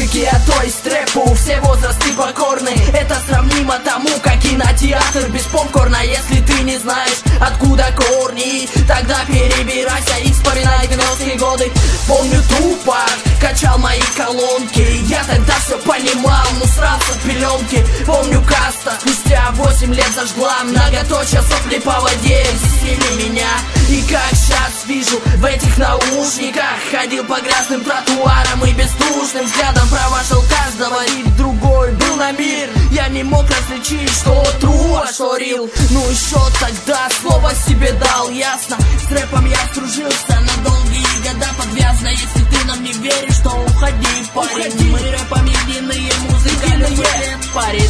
музыке, а то есть рэпу все возрасты покорны. Это сравнимо тому, как кинотеатр без попкорна. Если ты не знаешь, откуда корни, тогда перебирайся и вспоминай 90-е годы. Помню Тупак качал мои колонки, я тогда все понимал, но срался в пеленки. Помню Каста спустя 8 лет зажгла многоточие сопли по воде. Взяли меня, и как сейчас вижу в этих наушниках, ходил по грязным тротуарам и бездушным взглядом провожал каждого, и другой был на мир. Я не мог различить, что true, а что real. Ну еще тогда слово себе дал ясно. С рэпом я сдружился на долгие года подвязно. Если ты нам не веришь, то уходи, парень. Мы рэпом единые, музыка, парень.